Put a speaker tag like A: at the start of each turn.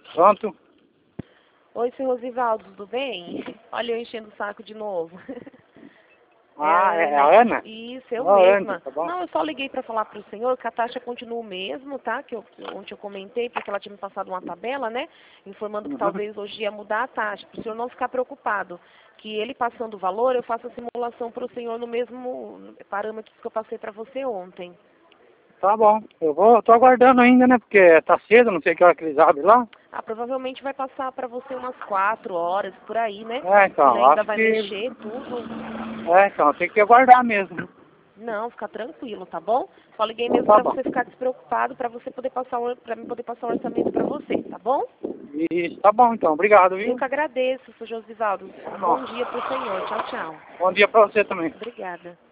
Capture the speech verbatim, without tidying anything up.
A: Pronto.
B: Oi, seu Rosivaldo, tudo bem? Olha, eu enchendo o saco de novo.
A: Ah, é,
B: É,
A: é a Ana?
B: isso, eu
A: Ah,
B: mesma.
A: Ana, tá bom.
B: Não, eu só liguei para falar para o senhor que a taxa continua o mesmo, tá? Que eu, que ontem eu comentei, porque ela tinha me passado uma tabela, né? Informando que
A: Uhum.
B: talvez hoje ia mudar a taxa, para o senhor não ficar preocupado. Que ele passando o valor, eu faço a simulação para o senhor no mesmo parâmetro que eu passei para você ontem.
A: Tá bom. Eu vou, eu tô aguardando ainda, né? Porque tá cedo, não sei que hora que eles abrem lá.
B: Ah, provavelmente vai passar para você umas quatro horas, por aí, né?
A: É,
B: Ele
A: então,
B: ainda
A: acho
B: vai
A: que...
B: mexer tudo.
A: É, então, tem que aguardar mesmo.
B: Não, fica tranquilo, tá bom? Só liguei
A: Então
B: mesmo
A: tá
B: para
A: bom.
B: você ficar despreocupado, para você poder passar o, para mim poder passar o orçamento para você, tá bom?
A: Isso, tá bom então. Obrigado,
B: Eu
A: viu?
B: que agradeço, seu Josivaldo.
A: Tá bom.
B: Bom dia para o senhor. Tchau, tchau.
A: Bom dia pra você também.
B: Obrigada.